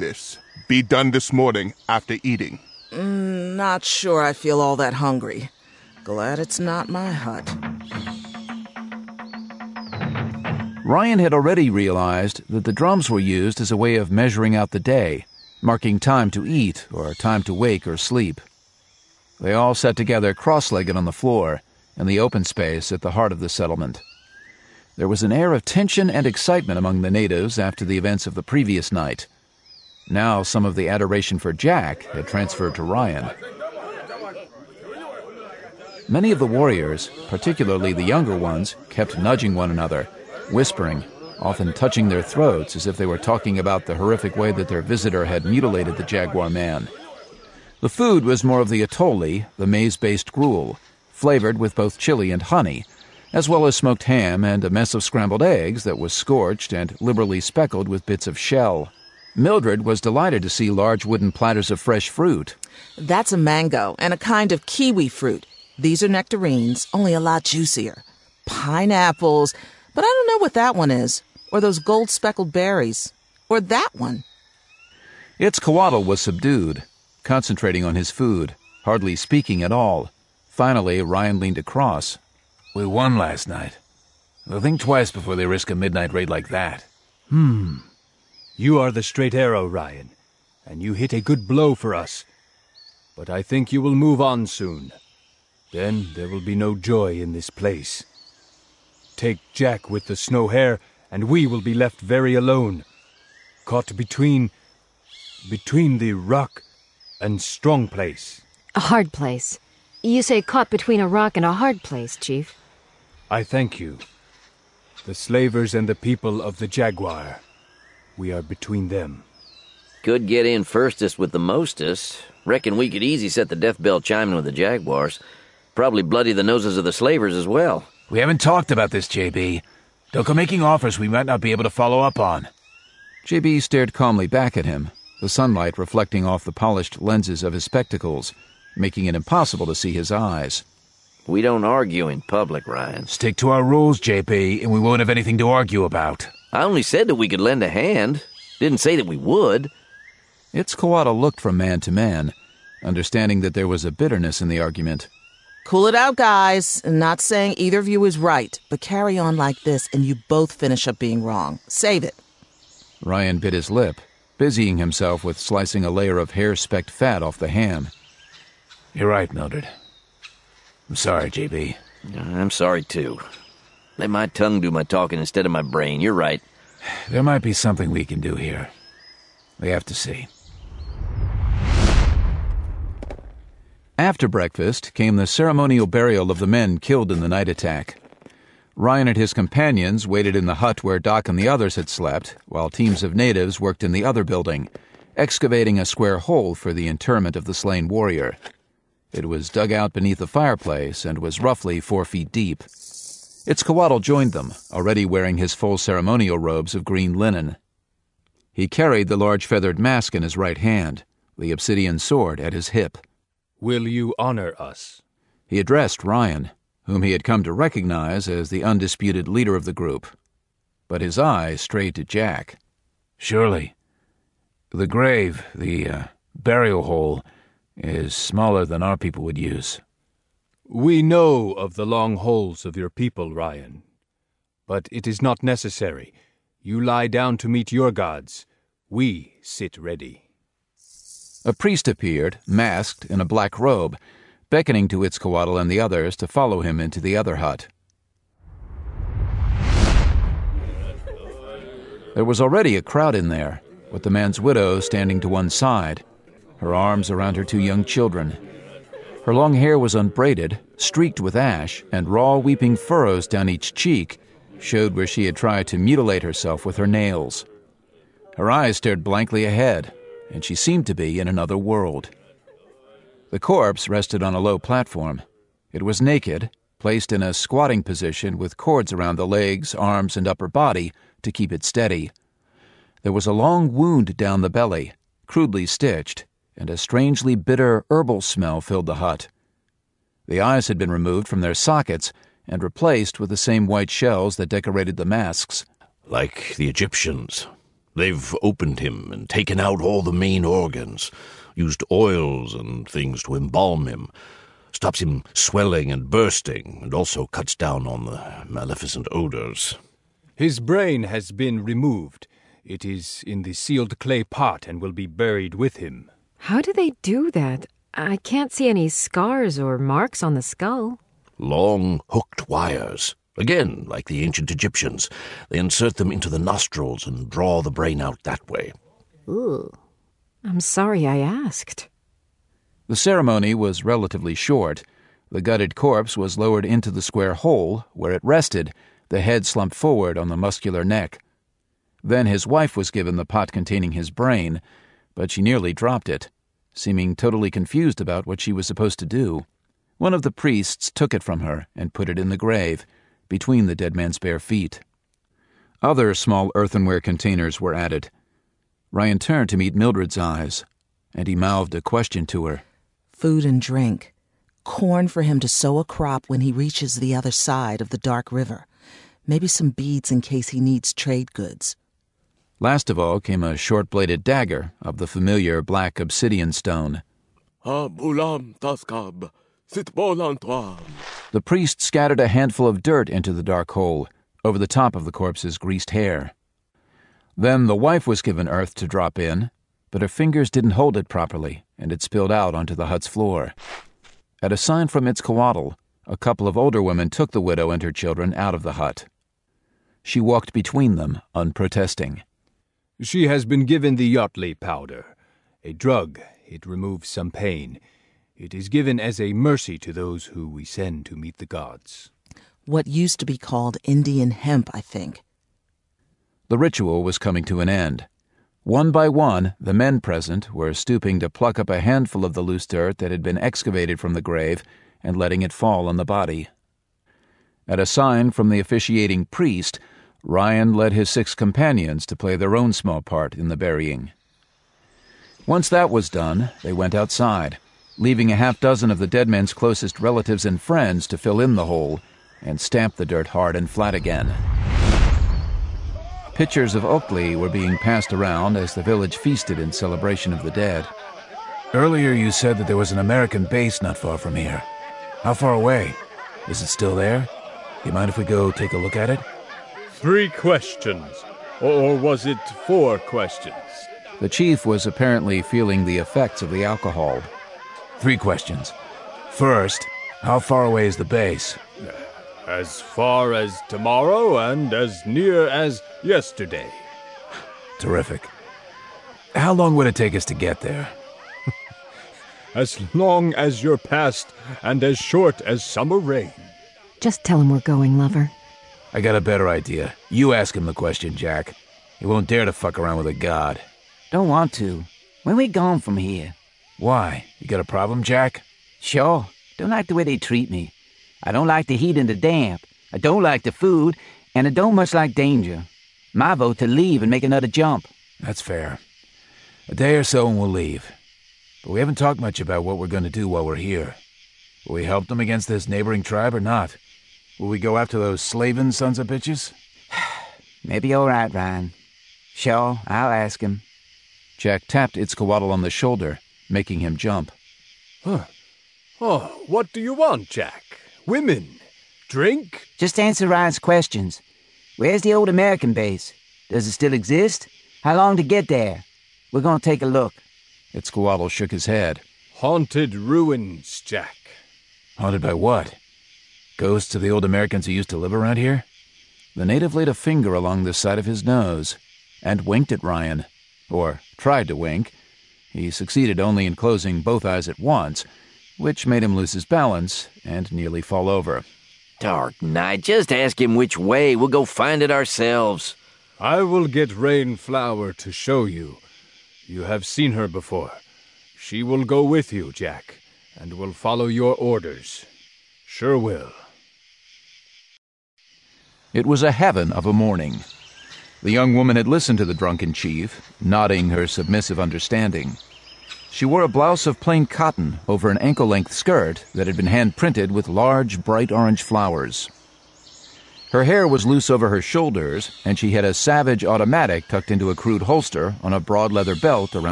this. Be done this morning after eating. Not sure I feel all that hungry. Glad it's not my hut. Ryan had already realized that the drums were used as a way of measuring out the day, marking time to eat or time to wake or sleep. They all sat together cross-legged on the floor in the open space at the heart of the settlement. There was an air of tension and excitement among the natives after the events of the previous night. Now some of the adoration for Jack had transferred to Ryan. Many of the warriors, particularly the younger ones, kept nudging one another, whispering, often touching their throats as if they were talking about the horrific way that their visitor had mutilated the jaguar man. The food was more of the atole, the maize-based gruel, flavored with both chili and honey, as well as smoked ham and a mess of scrambled eggs that was scorched and liberally speckled with bits of shell. Mildred was delighted to see large wooden platters of fresh fruit. That's a mango and a kind of kiwi fruit. These are nectarines, only a lot juicier. Pineapples, but I don't know what that one is. Or those gold-speckled berries. Or that one. Itzcoatl was subdued, concentrating on his food, hardly speaking at all. Finally, Ryan leaned across. We won last night. They'll think twice before they risk a midnight raid like that. You are the straight arrow, Ryan, and you hit a good blow for us. But I think you will move on soon. Then there will be no joy in this place. Take Jack with the snow hair, and we will be left very alone, caught between the rock and strong place. A hard place. You say caught between a rock and a hard place, Chief. I thank you. The slavers and the people of the Jaguar. We are between them. Could get in firstest with the mostest. Reckon we could easy set the death bell chiming with the Jaguars. Probably bloody the noses of the slavers as well. We haven't talked about this, JB. Don't go making offers we might not be able to follow up on. JB stared calmly back at him, the sunlight reflecting off the polished lenses of his spectacles, making it impossible to see his eyes. We don't argue in public, Ryan. Stick to our rules, JB, and we won't have anything to argue about. I only said that we could lend a hand. Didn't say that we would. Itzcoatl looked from man to man, understanding that there was a bitterness in the argument. Cool it out, guys. Not saying either of you is right, but carry on like this and you both finish up being wrong. Save it. Ryan bit his lip, busying himself with slicing a layer of hair-specked fat off the ham. You're right, Mildred. I'm sorry, JB. I'm sorry, too. Let my tongue do my talking instead of my brain. You're right. There might be something we can do here. We have to see. After breakfast came the ceremonial burial of the men killed in the night attack. Ryan and his companions waited in the hut where Doc and the others had slept, while teams of natives worked in the other building, excavating a square hole for the interment of the slain warrior. It was dug out beneath the fireplace and was roughly 4 feet deep. Itzcoatl joined them, already wearing his full ceremonial robes of green linen. He carried the large feathered mask in his right hand, the obsidian sword at his hip. Will you honor us? He addressed Ryan, whom he had come to recognize as the undisputed leader of the group. But his eyes strayed to Jack. Surely. The grave, the burial hole, is smaller than our people would use. We know of the long holes of your people, Ryan. But it is not necessary. You lie down to meet your gods. We sit ready. A priest appeared, masked in a black robe, beckoning to Itzcoatl and the others to follow him into the other hut. There was already a crowd in there, with the man's widow standing to one side, her arms around her 2 young children. Her long hair was unbraided, streaked with ash, and raw weeping furrows down each cheek showed where she had tried to mutilate herself with her nails. Her eyes stared blankly ahead, and she seemed to be in another world. The corpse rested on a low platform. It was naked, placed in a squatting position with cords around the legs, arms, and upper body to keep it steady. There was a long wound down the belly, crudely stitched, and a strangely bitter herbal smell filled the hut. The eyes had been removed from their sockets and replaced with the same white shells that decorated the masks. Like the Egyptians. They've opened him and taken out all the main organs, used oils and things to embalm him, stops him swelling and bursting, and also cuts down on the maleficent odors. His brain has been removed. It is in the sealed clay pot and will be buried with him. How do they do that? I can't see any scars or marks on the skull. Long, hooked wires. Again, like the ancient Egyptians, they insert them into the nostrils and draw the brain out that way. Ooh. I'm sorry I asked. The ceremony was relatively short. The gutted corpse was lowered into the square hole, where it rested, the head slumped forward on the muscular neck. Then his wife was given the pot containing his brain, but she nearly dropped it, seeming totally confused about what she was supposed to do. One of the priests took it from her and put it in the grave, between the dead man's bare feet. Other small earthenware containers were added. Ryan turned to meet Mildred's eyes, and he mouthed a question to her. Food and drink. Corn for him to sow a crop when he reaches the other side of the dark river. Maybe some beads in case he needs trade goods. Last of all came a short-bladed dagger of the familiar black obsidian stone. The priest scattered a handful of dirt into the dark hole, over the top of the corpse's greased hair. Then the wife was given earth to drop in, but her fingers didn't hold it properly, and it spilled out onto the hut's floor. At a sign from Itzcoatl, a couple of older women took the widow and her children out of the hut. She walked between them, unprotesting. She has been given the Yachtley powder, a drug. It removes some pain. It is given as a mercy to those who we send to meet the gods. What used to be called Indian hemp, I think. The ritual was coming to an end. One by one, the men present were stooping to pluck up a handful of the loose dirt that had been excavated from the grave and letting it fall on the body. At a sign from the officiating priest, Ryan led his 6 companions to play their own small part in the burying. Once that was done, they went outside, leaving a half-dozen of the dead man's closest relatives and friends to fill in the hole and stamp the dirt hard and flat again. Pitchers of Oakley were being passed around as the village feasted in celebration of the dead. Earlier you said that there was an American base not far from here. How far away? Is it still there? You mind if we go take a look at it? 3 questions. Or was it 4 questions? The chief was apparently feeling the effects of the alcohol. 3 questions. First, how far away is the base? As far as tomorrow and as near as yesterday. Terrific. How long would it take us to get there? As long as your past and as short as summer rain. Just tell him we're going, lover. I got a better idea. You ask him the question, Jack. He won't dare to fuck around with a god. Don't want to. When we gone from here? Why? You got a problem, Jack? Sure. Don't like the way they treat me. I don't like the heat and the damp. I don't like the food, and I don't much like danger. My vote to leave and make another jump. That's fair. A day or so and we'll leave. But we haven't talked much about what we're going to do while we're here. Will we help them against this neighboring tribe or not? Will we go after those slaving sons of bitches? Maybe all right, Ryan. Sure, I'll ask him. Jack tapped Itzcoatl on the shoulder, making him jump. Huh. Oh, what do you want, Jack? Women? Drink? Just answer Ryan's questions. Where's the old American base? Does it still exist? How long to get there? We're going to take a look. Itzcoatl shook his head. Haunted ruins, Jack. Haunted by what? Ghosts of the old Americans who used to live around here? The native laid a finger along the side of his nose and winked at Ryan, or tried to wink. He succeeded only in closing both eyes at once, which made him lose his balance and nearly fall over. Dark night, just ask him which way. We'll go find it ourselves. I will get Rainflower to show you. You have seen her before. She will go with you, Jack, and will follow your orders. Sure will. It was a heaven of a morning. The young woman had listened to the drunken chief, nodding her submissive understanding. She wore a blouse of plain cotton over an ankle-length skirt that had been hand-printed with large, bright orange flowers. Her hair was loose over her shoulders, and she had a Savage automatic tucked into a crude holster on a broad leather belt around